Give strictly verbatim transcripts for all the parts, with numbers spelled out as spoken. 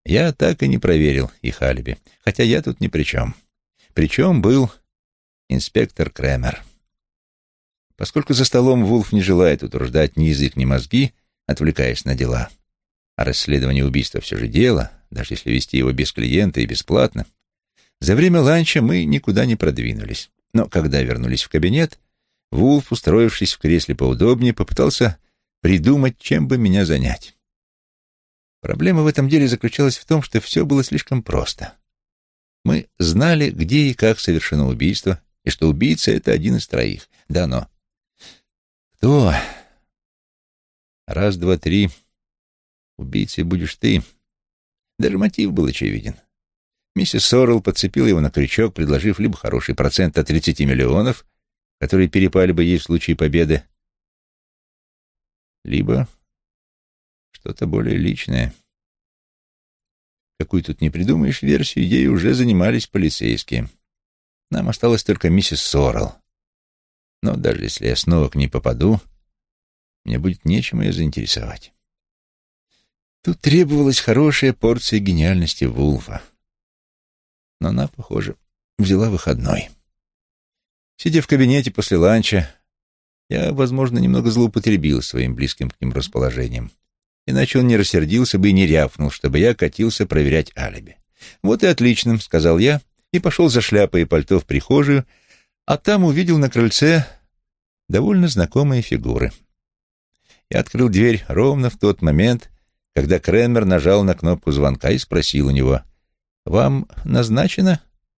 Я так и не проверил их алиби, хотя я тут ни при чем. Причем был инспектор Кремер. Поскольку за столом Вулф не желает утруждать ни язык, ни мозги, отвлекаясь на дела, а расследование убийства все же дело, даже если вести его без клиента и бесплатно, за время ланча мы никуда не продвинулись. Но когда вернулись в кабинет, Вулф, устроившись в кресле поудобнее, попытался придумать, чем бы меня занять. Проблема в этом деле заключалась в том, что все было слишком просто. Мы знали, где и как совершено убийство, и что убийца — это один из троих. Да, но... Кто? Раз, два, три. Убийцей будешь ты. Даже мотив был очевиден. Миссис Соррелл подцепила его на крючок, предложив либо хороший процент от тридцати миллионов, которые перепали бы ей в случае победы, либо что-то более личное. Какую тут не придумаешь версию, ею уже занимались полицейские. Нам осталась только миссис Соррелл. Но даже если я снова к ней попаду, мне будет нечем ее заинтересовать. Тут требовалась хорошая порция гениальности Вулфа. Но она, похоже, взяла выходной. Сидя в кабинете после ланча, я, возможно, немного злоупотребил своим близким к ним расположением. Иначе он не рассердился бы и не рявкнул, чтобы я катился проверять алиби. «Вот и отлично», — сказал я, и пошел за шляпой и пальто в прихожую, а там увидел на крыльце довольно знакомые фигуры. Я открыл дверь ровно в тот момент, когда Кремер нажал на кнопку звонка и спросил у него: «Вам назначено?»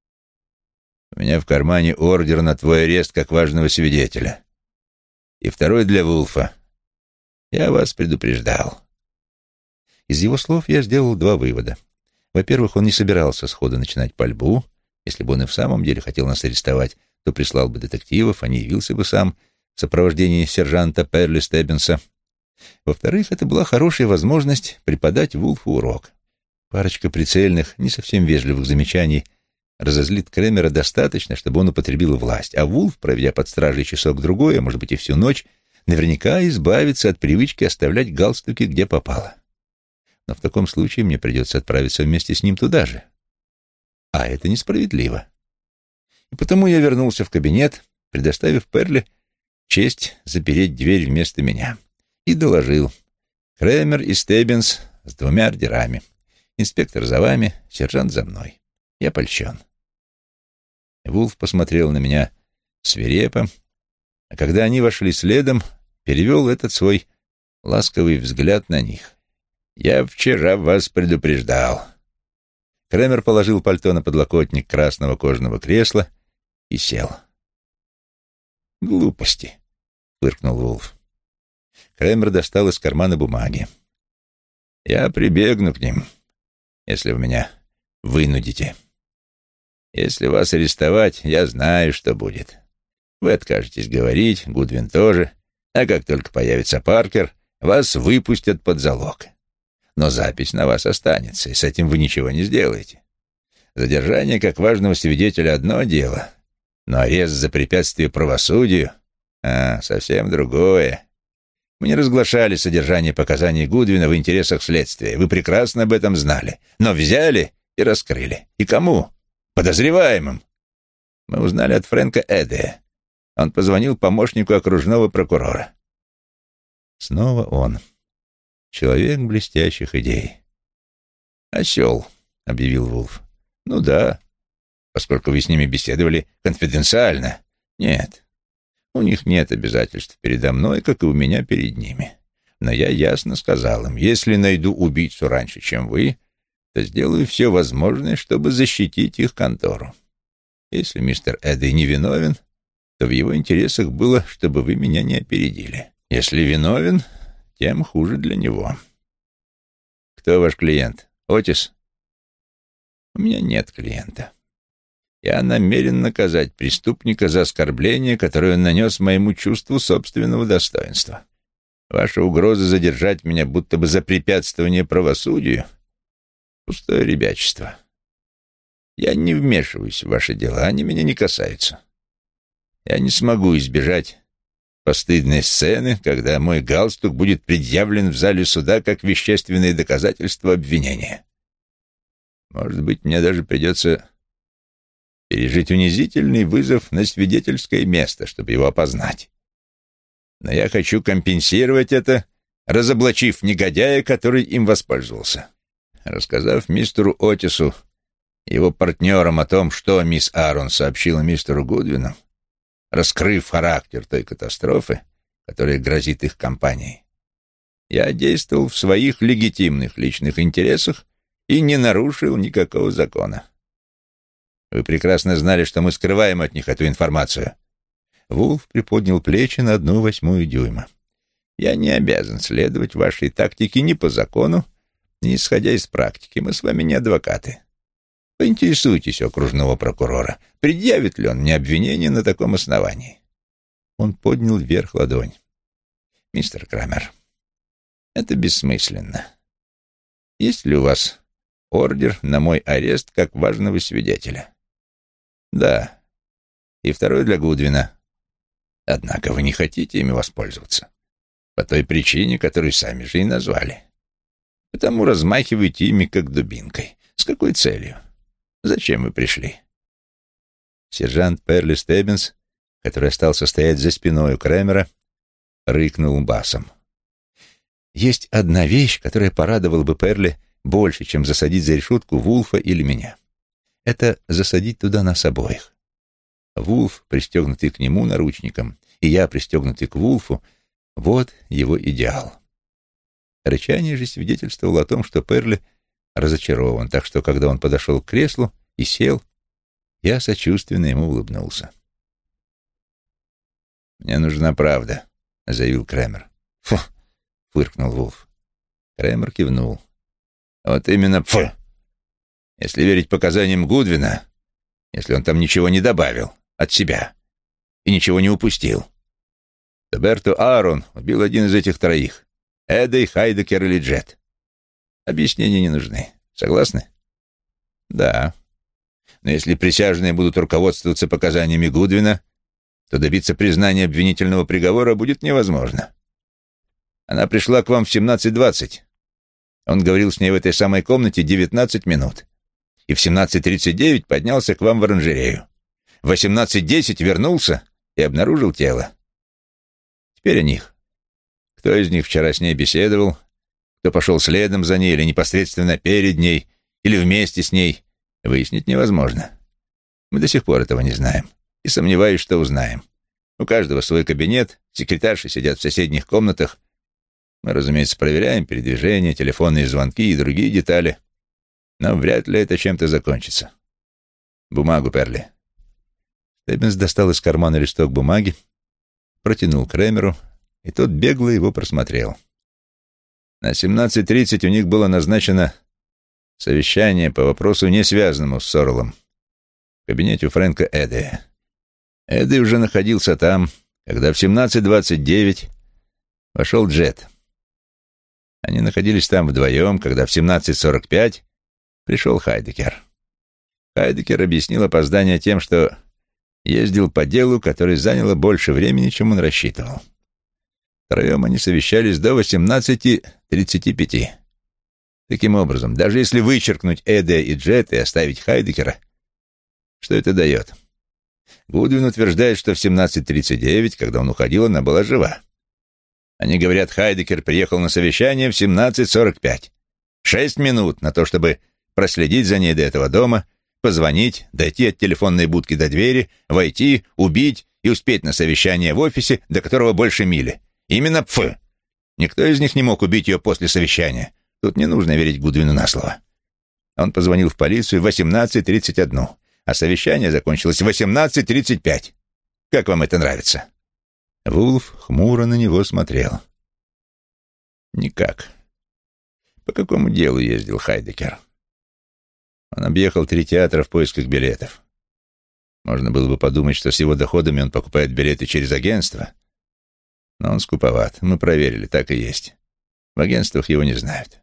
«У меня в кармане ордер на твой арест как важного свидетеля. И второй для Вулфа. Я вас предупреждал». Из его слов я сделал два вывода. Во-первых, он не собирался сходу начинать пальбу. Если бы он и в самом деле хотел нас арестовать, то прислал бы детективов, а не явился бы сам в сопровождении сержанта Перли Стеббинса. Во-вторых, это была хорошая возможность преподать Вулфу урок. Парочка прицельных, не совсем вежливых замечаний разозлит Кремера достаточно, чтобы он употребил власть, а Вулф, проведя под стражей часок-другой, а может быть и всю ночь, наверняка избавится от привычки оставлять галстуки где попало. Но в таком случае мне придется отправиться вместе с ним туда же. А это несправедливо. И потому я вернулся в кабинет, предоставив Перли честь запереть дверь вместо меня, и доложил: Кремер и Стеббинс с двумя ордерами. Инспектор за вами, сержант за мной. Я польщен. Вулф посмотрел на меня свирепо, а когда они вошли следом, перевел этот свой ласковый взгляд на них. «Я вчера вас предупреждал». Кремер положил пальто на подлокотник красного кожаного кресла и сел. «Глупости», — фыркнул Вулф. Кремер достал из кармана бумаги. «Я прибегну к ним, если вы меня вынудите. Если вас арестовать, я знаю, что будет. Вы откажетесь говорить, Гудвин тоже, а как только появится Паркер, вас выпустят под залог. Но запись на вас останется, и с этим вы ничего не сделаете. Задержание как важного свидетеля — одно дело, но арест за препятствие правосудию — а, совсем другое. Мы не разглашали содержание показаний Гудвина в интересах следствия, вы прекрасно об этом знали, но взяли и раскрыли. И кому? Подозреваемым. Мы узнали от Фрэнка Эдея. Он позвонил помощнику окружного прокурора». Снова он. Человек блестящих идей. «Осел», — объявил Вулф. «Ну да, поскольку вы с ними беседовали конфиденциально. Нет, у них нет обязательств передо мной, как и у меня перед ними. Но я ясно сказал им, если найду убийцу раньше, чем вы, то сделаю все возможное, чтобы защитить их контору. Если мистер Эдди не виновен, то в его интересах было, чтобы вы меня не опередили. Если виновен, тем хуже для него. Кто ваш клиент? Отис? У меня нет клиента. Я намерен наказать преступника за оскорбление, которое он нанес моему чувству собственного достоинства. Ваша угроза задержать меня будто бы за препятствование правосудию — пустое ребячество. Я не вмешиваюсь в ваши дела, они меня не касаются. Я не смогу избежать постыдной сцены, когда мой галстук будет предъявлен в зале суда как вещественное доказательство обвинения. Может быть, мне даже придется пережить унизительный вызов на свидетельское место, чтобы его опознать. Но я хочу компенсировать это, разоблачив негодяя, который им воспользовался. Рассказав мистеру Отису и его партнерам о том, что мисс Аарон сообщила мистеру Гудвину, раскрыв характер той катастрофы, которая грозит их компании, я действовал в своих легитимных личных интересах и не нарушил никакого закона. Вы прекрасно знали, что мы скрываем от них эту информацию. Вулф приподнял плечи на одну восьмую дюйма. Я не обязан следовать вашей тактике ни по закону, ни исходя из практики. Мы с вами не адвокаты. Поинтересуйтесь у окружного прокурора, предъявит ли он мне обвинение на таком основании. Он поднял вверх ладонь. Мистер Крамер, это бессмысленно. Есть ли у вас ордер на мой арест как важного свидетеля? Да. И второй для Гудвина. Однако вы не хотите ими воспользоваться. По той причине, которую сами же и назвали. Потому размахиваете ими как дубинкой. С какой целью? Зачем вы пришли? Сержант Перли Стеббинс, который остался стоять за спиной у Крэмера, рыкнул басом. Есть одна вещь, которая порадовала бы Перли больше, чем засадить за решетку Вулфа или меня. Это засадить туда нас обоих. Вулф, пристегнутый к нему наручником, и я, пристегнутый к Вулфу, вот его идеал. Рычание же свидетельствовало о том, что Перли разочарован, так что, когда он подошел к креслу и сел, я сочувственно ему улыбнулся. «Мне нужна правда», — заявил Крэмер. «Фу!» — фыркнул Вулф. Крэмер кивнул. «Вот именно фу! Если верить показаниям Гудвина, если он там ничего не добавил от себя и ничего не упустил, то Берту Аарон убил один из этих троих — Эдей, Хайдекер или Джет. Объяснения не нужны. Согласны? Да. Но если присяжные будут руководствоваться показаниями Гудвина, то добиться признания обвинительного приговора будет невозможно. Она пришла к вам в семнадцать двадцать. Он говорил с ней в этой самой комнате девятнадцать минут. И в семнадцать тридцать девять поднялся к вам в оранжерею. В восемнадцать десять вернулся и обнаружил тело. Теперь о них. Кто из них вчера с ней беседовал, кто пошел следом за ней или непосредственно перед ней, или вместе с ней, выяснить невозможно. Мы до сих пор этого не знаем. И сомневаюсь, что узнаем. У каждого свой кабинет, секретарши сидят в соседних комнатах. Мы, разумеется, проверяем передвижения, телефонные звонки и другие детали. Но вряд ли это чем-то закончится. Бумагу, Перли. Стеббинс достал из кармана листок бумаги, протянул Крэмеру, и тот бегло его просмотрел. На семнадцать тридцать у них было назначено совещание по вопросу, не связанному с Сорелом, в кабинете у Фрэнка Эдея. Эдей уже находился там, когда в семнадцать двадцать девять вошел Джет. Они находились там вдвоем, когда в семнадцать сорок пять пришел Хайдекер. Хайдекер объяснил опоздание тем, что ездил по делу, которое заняло больше времени, чем он рассчитывал. Втроем они совещались до восемнадцати тридцати пяти. Таким образом, даже если вычеркнуть Эдея и Джет и оставить Хайдекера, что это дает? Гудвин утверждает, что в семнадцать тридцать девять, когда он уходил, она была жива. Они говорят, Хайдекер приехал на совещание в семнадцать сорок пять. Шесть минут на то, чтобы проследить за ней до этого дома, позвонить, дойти от телефонной будки до двери, войти, убить и успеть на совещание в офисе, до которого больше мили. Именно пф. Никто из них не мог убить ее после совещания. Тут не нужно верить Гудвину на слово. Он позвонил в полицию в восемнадцать тридцать один, а совещание закончилось в восемнадцать тридцать пять. Как вам это нравится?» Вулф хмуро на него смотрел. «Никак. По какому делу ездил Хайдекер?» Он объехал три театра в поисках билетов. Можно было бы подумать, что с его доходами он покупает билеты через агентство. Но он скуповат. Мы проверили, так и есть. В агентствах его не знают.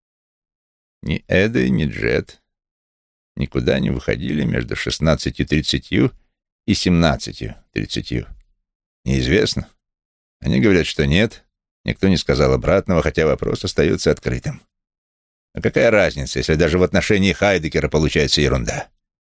Ни Эдей, ни Джет никуда не выходили между шестнадцатью тридцатью и семнадцатью тридцатью. Неизвестно. Они говорят, что нет. Никто не сказал обратного, хотя вопрос остается открытым. А какая разница, если даже в отношении Хайдекера получается ерунда?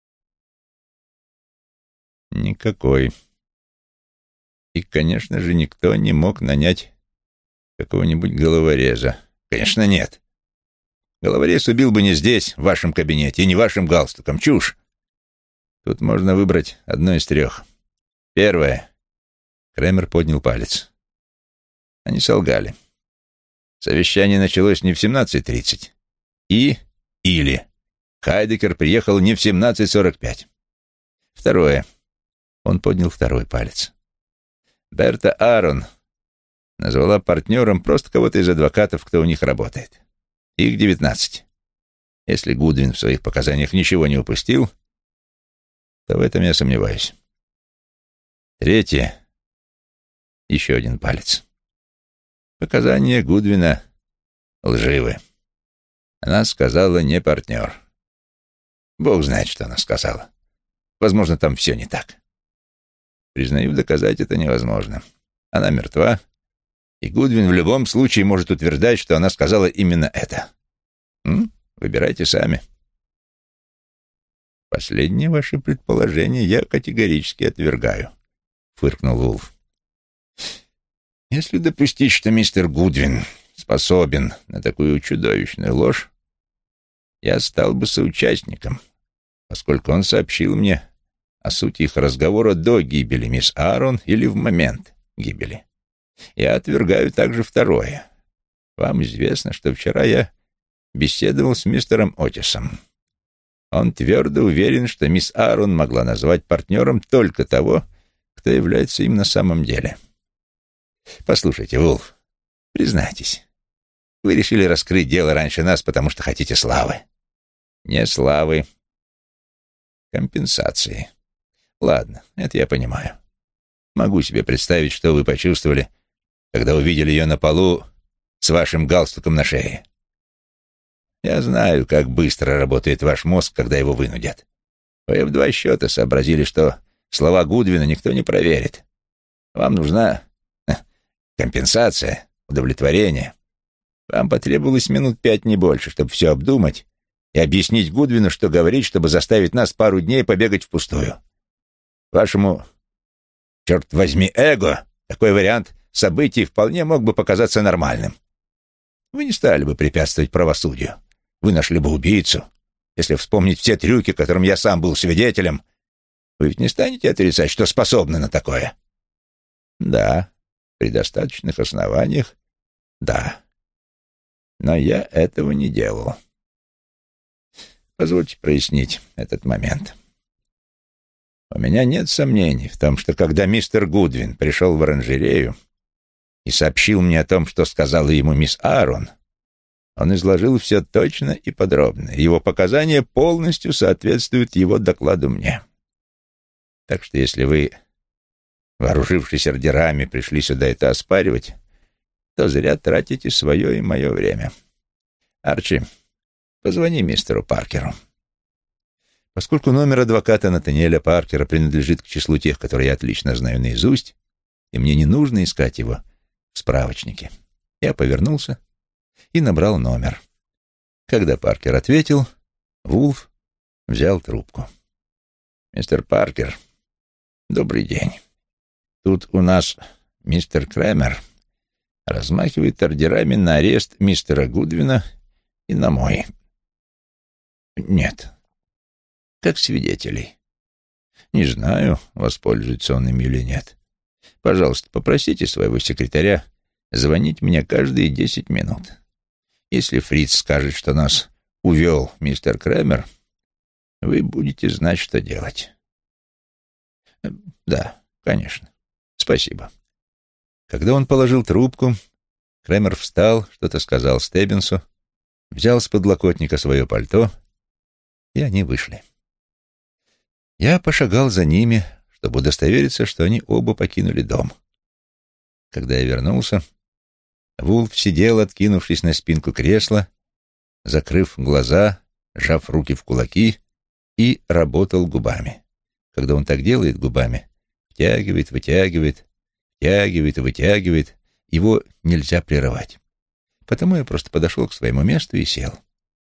Никакой. И, конечно же, никто не мог нанять какого-нибудь головореза. Конечно, нет. Головорез убил бы не здесь, в вашем кабинете, и не вашим галстуком. Чушь. Тут можно выбрать одно из трех. Первое. Кремер поднял палец. Они солгали. Совещание началось не в семнадцать тридцать. И, или, Хайдекер приехал не в семнадцать сорок пять. Второе. Он поднял второй палец. Берта Аарон назвала партнером просто кого-то из адвокатов, кто у них работает. Их девятнадцать. Если Гудвин в своих показаниях ничего не упустил, то в этом я сомневаюсь. Третье. Еще один палец. Показания Гудвина лживы. Она сказала не партнер. Бог знает, что она сказала. Возможно, там все не так. Признаю, доказать это невозможно. Она мертва, и Гудвин в любом случае может утверждать, что она сказала именно это. М? Выбирайте сами. Последнее ваше предположение я категорически отвергаю, фыркнул Вулф. Если допустить, что мистер Гудвин способен на такую чудовищную ложь, я стал бы соучастником, поскольку он сообщил мне о сути их разговора до гибели мисс Аарон или в момент гибели. Я отвергаю также второе. Вам известно, что вчера я беседовал с мистером Отисом. Он твердо уверен, что мисс Аарон могла назвать партнером только того, кто является им на самом деле. Послушайте, Вулф, признайтесь, вы решили раскрыть дело раньше нас, потому что хотите славы. Не славы. Компенсации. Ладно, это я понимаю. Могу себе представить, что вы почувствовали, когда увидели ее на полу с вашим галстуком на шее. Я знаю, как быстро работает ваш мозг, когда его вынудят. Вы в два счета сообразили, что слова Гудвина никто не проверит. Вам нужна ха, компенсация, удовлетворение. Вам потребовалось минут пять, не больше, чтобы все обдумать и объяснить Гудвину, что говорить, чтобы заставить нас пару дней побегать впустую. Вашему, черт возьми, эго, такой вариант событий вполне мог бы показаться нормальным. Вы не стали бы препятствовать правосудию. Вы нашли бы убийцу. Если вспомнить все трюки, которым я сам был свидетелем, вы ведь не станете отрицать, что способны на такое? Да, при достаточных основаниях, да. Но я этого не делал. Позвольте прояснить этот момент. У меня нет сомнений в том, что когда мистер Гудвин пришел в оранжерею и сообщил мне о том, что сказала ему мисс Аарон, он изложил все точно и подробно. Его показания полностью соответствуют его докладу мне. Так что если вы, вооружившись ордерами, пришли сюда это оспаривать, то зря тратите свое и мое время. Арчи, позвони мистеру Паркеру. Поскольку номер адвоката Натаниэля Паркера принадлежит к числу тех, которые я отлично знаю наизусть, и мне не нужно искать его в справочнике, я повернулся и набрал номер. Когда Паркер ответил, Вулф взял трубку. «Мистер Паркер, добрый день. Тут у нас мистер Кремер размахивает ордерами на арест мистера Гудвина и на мой. Нет, как свидетелей. Не знаю, воспользуется он ими или нет. Пожалуйста, попросите своего секретаря звонить мне каждые десять минут. Если Фриц скажет, что нас увел мистер Кремер, вы будете знать, что делать». «Да, конечно. Спасибо». Когда он положил трубку, Кремер встал, что-то сказал Стеббинсу, взял с подлокотника свое пальто, и они вышли. Я пошагал за ними, чтобы удостовериться, что они оба покинули дом. Когда я вернулся, Вулф сидел, откинувшись на спинку кресла, закрыв глаза, сжав руки в кулаки, и работал губами. Когда он так делает губами, втягивает, вытягивает, втягивает и вытягивает, его нельзя прерывать. Потому я просто подошел к своему месту и сел.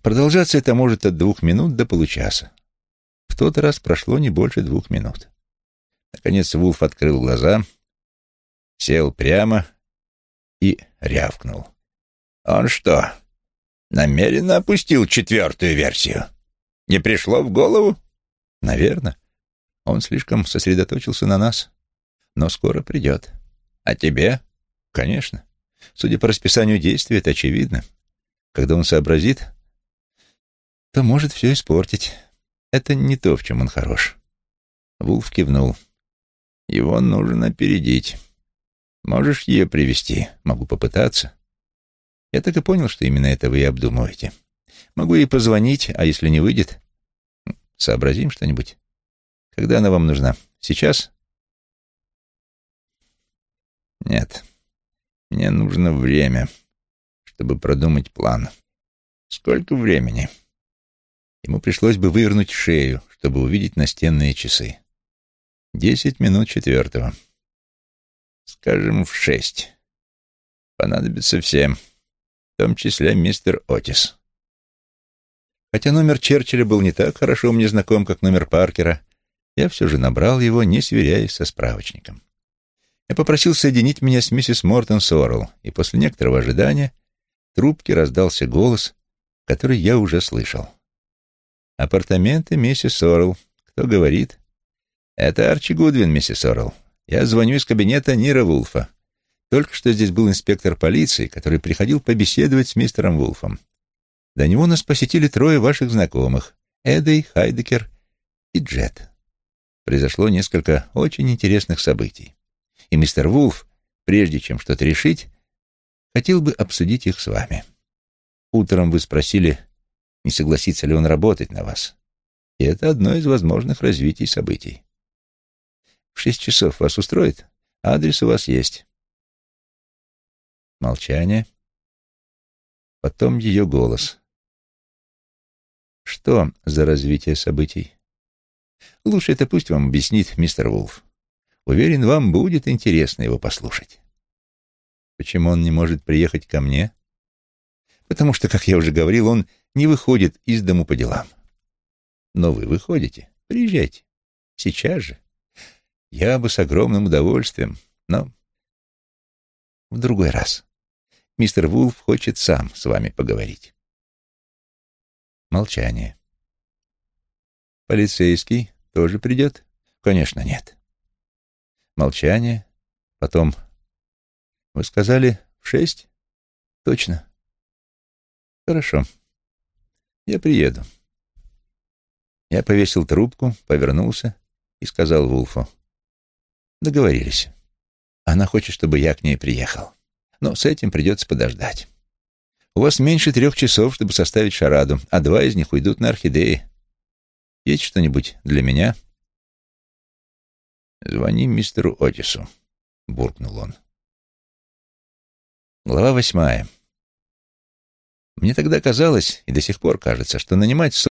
Продолжаться это может от двух минут до получаса. В тот раз прошло не больше двух минут. Наконец Вулф открыл глаза, сел прямо и рявкнул. «Он что, намеренно опустил четвертую версию? Не пришло в голову?» «Наверно. Он слишком сосредоточился на нас. Но скоро придет». «А тебе?» «Конечно. Судя по расписанию действий, это очевидно. Когда он сообразит, то может все испортить. Это не то, в чем он хорош». Вулф кивнул. «Его нужно опередить. Можешь ее привести? Могу попытаться. Я так и понял, что именно это вы и обдумываете. Могу ей позвонить, а если не выйдет, сообразим что-нибудь. Когда она вам нужна? Сейчас?» «Нет, мне нужно время, чтобы продумать план. Сколько времени?» Ему пришлось бы вывернуть шею, чтобы увидеть настенные часы. Десять минут четвертого. Скажем, в шесть. Понадобится всем, в том числе мистер Отис. Хотя номер Черчилля был не так хорошо мне знаком, как номер Паркера, я все же набрал его, не сверяясь со справочником. Я попросил соединить меня с миссис Мортон Соррелл, и после некоторого ожидания в трубке раздался голос, который я уже слышал. «Апартаменты миссис Соррелл. Кто говорит?» «Это Арчи Гудвин, миссис Соррелл. Я звоню из кабинета Нира Вулфа. Только что здесь был инспектор полиции, который приходил побеседовать с мистером Вулфом. До него нас посетили трое ваших знакомых — Эдей, Хайдекер и Джет. Произошло несколько очень интересных событий. И мистер Вулф, прежде чем что-то решить, хотел бы обсудить их с вами. Утром вы спросили, не согласится ли он работать на вас. И это одно из возможных развитий событий. В шесть часов вас устроит? Адрес у вас есть». Молчание. Потом ее голос. «Что за развитие событий?» «Лучше это пусть вам объяснит мистер Вулф. Уверен, вам будет интересно его послушать». «Почему он не может приехать ко мне?» «Потому что, как я уже говорил, он не выходит из дому по делам». «Но вы выходите. Приезжайте. Сейчас же. Я бы с огромным удовольствием, но в другой раз. Мистер Вулф хочет сам с вами поговорить». Молчание. «Полицейский тоже придет?» «Конечно, нет». Молчание. Потом. «Вы сказали в шесть?» «Точно». «Хорошо. Я приеду». Я повесил трубку, повернулся и сказал Вулфу: «Договорились. Она хочет, чтобы я к ней приехал. Но с этим придется подождать. У вас меньше трех часов, чтобы составить шараду, а два из них уйдут на орхидеи. Есть что-нибудь для меня?» «Звони мистеру Отису», — буркнул он. Глава восьмая. Мне тогда казалось, и до сих пор кажется, что нанимать